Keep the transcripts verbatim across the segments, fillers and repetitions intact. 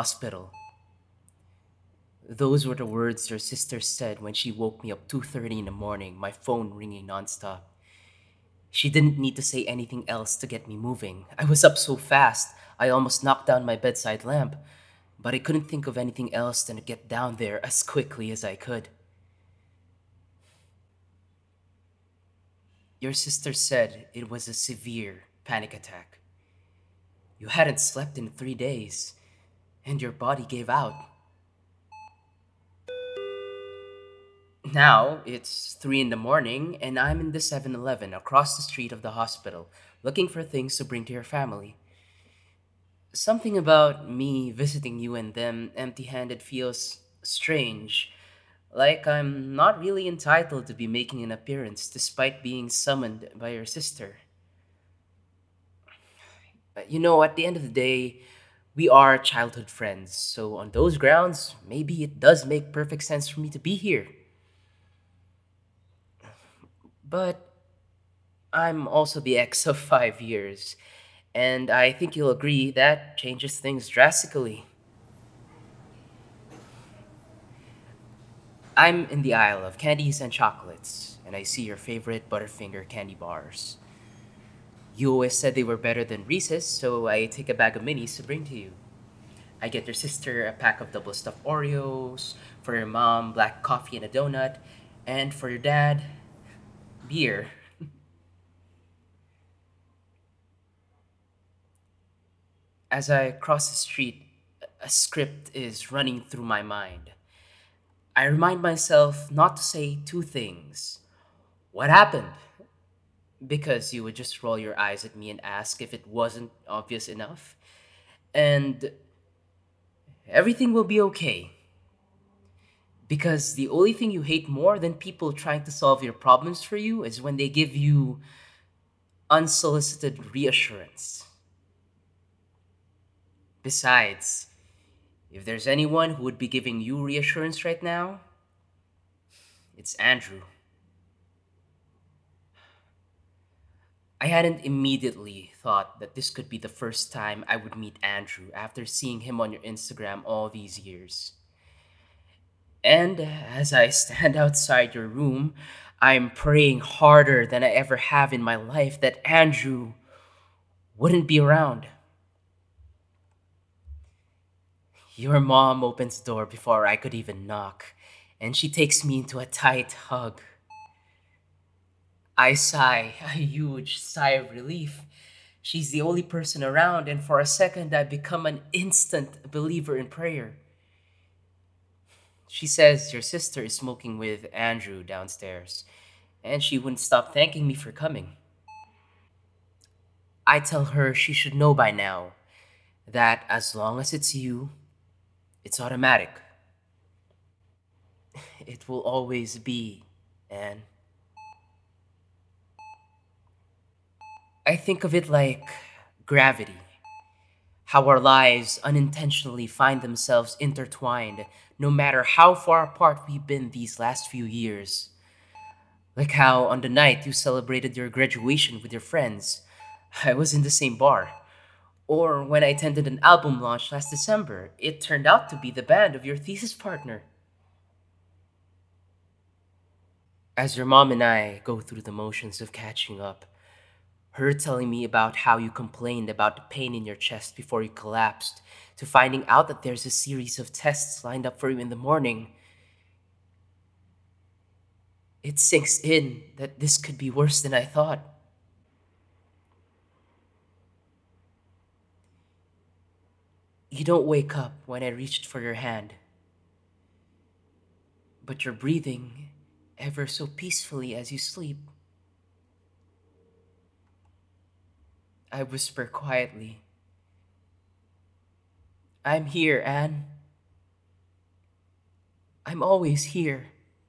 hospital. Those were the words your sister said when she woke me up two thirty in the morning, my phone ringing nonstop. She didn't need to say anything else to get me moving. I was up so fast, I almost knocked down my bedside lamp, but I couldn't think of anything else than to get down there as quickly as I could. Your sister said it was a severe panic attack. You hadn't slept in three days, and your body gave out. Now it's three in the morning, and I'm in the Seven Eleven across the street of the hospital, looking for things to bring to your family. Something about me visiting you and them empty handed feels strange, like I'm not really entitled to be making an appearance despite being summoned by your sister. Uh, You know, at the end of the day, we are childhood friends, so on those grounds, maybe it does make perfect sense for me to be here. But I'm also the ex of five years, and I think you'll agree that changes things drastically. I'm in the aisle of candies and chocolates, and I see your favorite Butterfinger candy bars. You always said they were better than Reese's, so I take a bag of minis to bring to you. I get your sister a pack of double stuffed Oreos, for your mom, black coffee and a donut, and for your dad, beer. As I cross the street, a script is running through my mind. I remind myself not to say two things. What happened? Because you would just roll your eyes at me and ask if it wasn't obvious enough. And everything will be okay. Because the only thing you hate more than people trying to solve your problems for you is when they give you unsolicited reassurance. Besides, if there's anyone who would be giving you reassurance right now, it's Andrew. I hadn't immediately thought that this could be the first time I would meet Andrew after seeing him on your Instagram all these years. And as I stand outside your room, I'm praying harder than I ever have in my life that Andrew wouldn't be around. Your mom opens the door before I could even knock, and she takes me into a tight hug. I sigh, a huge sigh of relief. She's the only person around, and for a second I become an instant believer in prayer. She says your sister is smoking with Andrew downstairs, and she wouldn't stop thanking me for coming. I tell her she should know by now that as long as it's you, it's automatic. It will always be, and I think of it like gravity, how our lives unintentionally find themselves intertwined no matter how far apart we've been these last few years. Like how on the night you celebrated your graduation with your friends, I was in the same bar. Or when I attended an album launch last December, it turned out to be the band of your thesis partner. As your mom and I go through the motions of catching up, her telling me about how you complained about the pain in your chest before you collapsed, to finding out that there's a series of tests lined up for you in the morning, it sinks in that this could be worse than I thought. You don't wake up when I reached for your hand, but you're breathing ever so peacefully as you sleep. I whisper quietly, I'm here, Anne. I'm always here.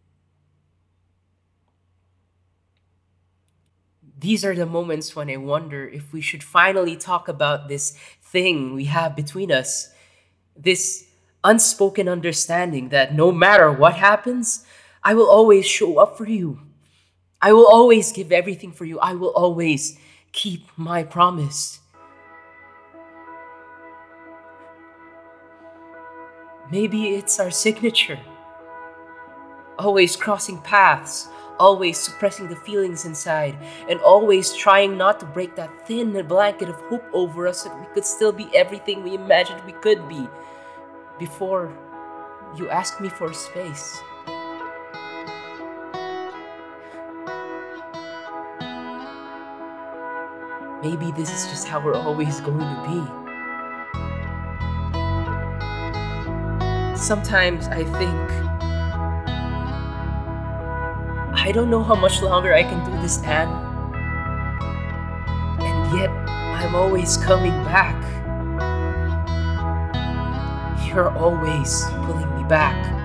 These are the moments when I wonder if we should finally talk about this thing we have between us. This unspoken understanding that no matter what happens, I will always show up for you. I will always give everything for you. I will always keep my promise. Maybe it's our signature. Always crossing paths, always suppressing the feelings inside, and always trying not to break that thin blanket of hope over us that we could still be everything we imagined we could be before you asked me for space. Maybe this is just how we're always going to be. Sometimes I think, I don't know how much longer I can do this, Anne. And yet, I'm always coming back. You're always pulling me back.